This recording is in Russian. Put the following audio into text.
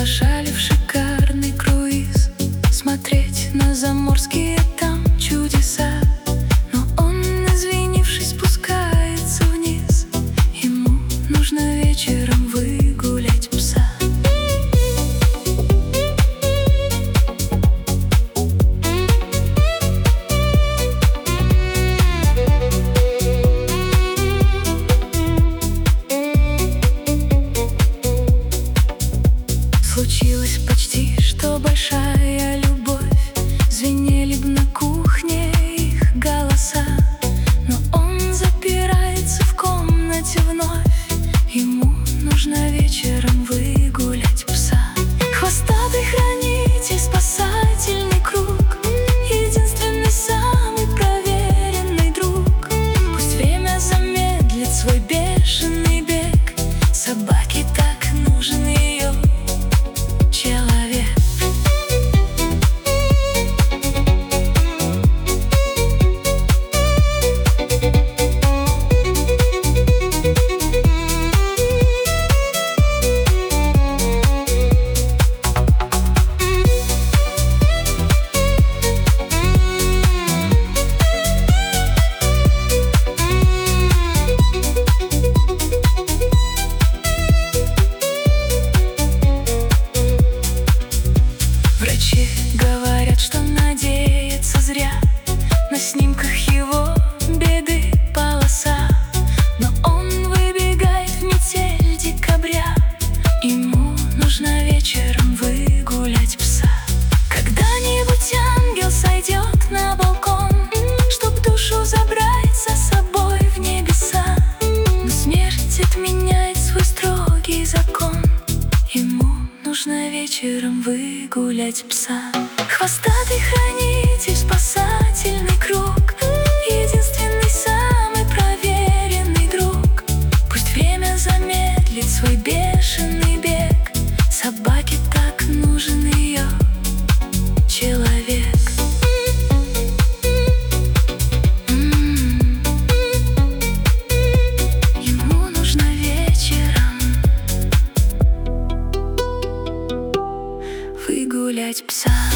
приглашали в шикарный круиз, смотреть на заморские там чудеса. Но он, извинившись, спускается вниз. Ему нужно вечером выгулять пса. Случилось почти что большая любовь, звенели б на кухне их голоса. Но он запирается в комнате вновь. Ему нужно вечером выгулять пса. Хвостатый хранитель, спасательный круг, единственный самый проверенный друг. Пусть время замедлит свой бешеный бег, собаке так нужен ее человек. Врачи говорят, что надеяться зря. На снимках его беды полоса, но он выбегает в метель декабря. Ему нужно вечером выгулять пса. Когда-нибудь ангел сойдет на балкон, чтоб душу забрать за собой в небеса. Но смерть отменяет свой строгий закон. Ему нужно вечером выгулять пса. Хвостатый хранитель, спасательный круг, единственный самый проверенный друг. Пусть время замедлит свой бешеный бег, собаке так нужен ее человек. Ему нужно вечером выгулять пса.